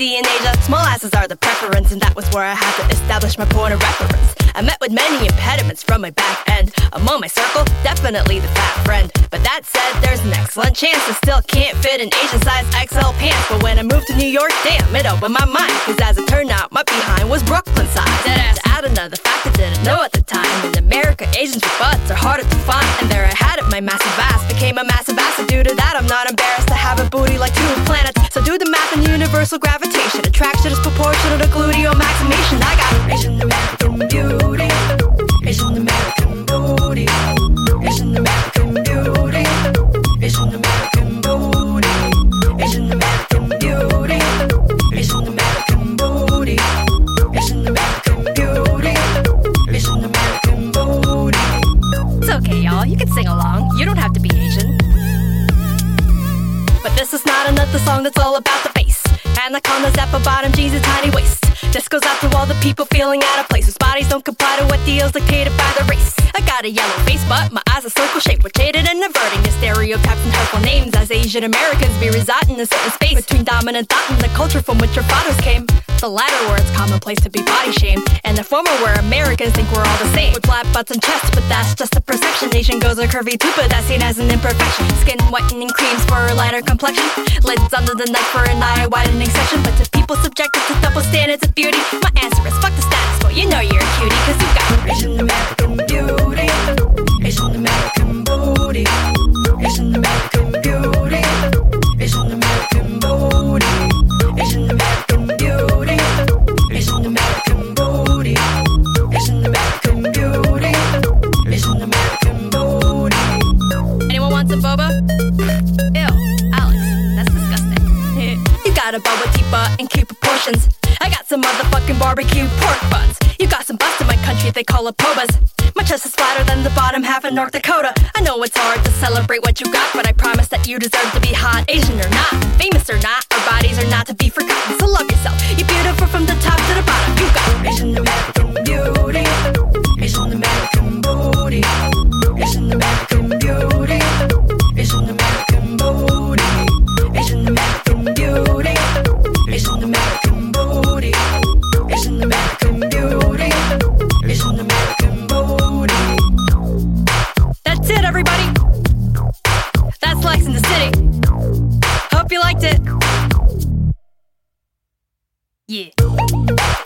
see in Asia, small asses are the preference, and that was where I had to establish my point of reference. I met with many impediments from my back end. Among my circle, definitely the fat friend. But that said, there's an excellent chance I still can't fit in Asian size XL pants. But when I moved to New York, damn, it opened my mind. Cause as it turned out, my behind was Brooklyn size. To add another fact I didn't know at the time, in America, Asians with butts are harder to find. And there I had it, my massive ass became a massive ass. And due to that, I'm not embarrassed to have a booty like 2 planets. So do the math and universal gravitation. Attraction is proportional to gluteal maximation. I got Asian American beauty, Asian American beauty, Asian American beauty, Asian American beauty, Asian American beauty, Asian American beauty, Asian American beauty, Asian American beauty. It's okay, y'all. You can sing along. You don't have to be Asian. But this is not another song that's all about the face. Anaconda's apple bottom jeans and tiny waist. This goes out to all the people feeling out of place, whose bodies don't comply to what deals dictated by the race. I got a yellow face, but my eyes are circle shaped, with shaded and averting the stereotypes and hurtful names, as Asian Americans be residing in a certain space between dominant thought and the culture from which your fathers came. The latter where it's commonplace to be body shamed, and the former where Americans think we're all the same, with flat butts and chests, but that's just a perception. Asian girls are curvy too, but that's seen as an imperfection. Skin whitening creams for a lighter complexion, lids under the neck for an eye widening section. But to people subjected to double standards of beauty, my answer is fuck the status quo. You know you're a cutie, cause you got Asian American beauty, Asian American booty, Asian American beauty, Asian American booty, Asian American beauty, Asian American booty, Asian American beauty, Asian American booty. Anyone want some boba? Ew, Alex, that's disgusting. You got a boba tipa in cute proportions. I got some motherfucking barbecue pork buns. You got some bust in my country, they call it pobas. My chest is flatter than the bottom half of North Dakota. I know it's hard to celebrate what you got, but I promise that you deserve to be hot. Asian or not, famous or not, our bodies are not to be forgotten. So love yourself, you're beautiful from the top to the bottom. You got Asian American beauty, Asian American booty, Asian American beauty, Asian American booty, Asian American beauty, Asian American booty, Asian American beauty, Asian American booty. That's it, everybody. That's Lex in the City. Hope you liked it. Yeah.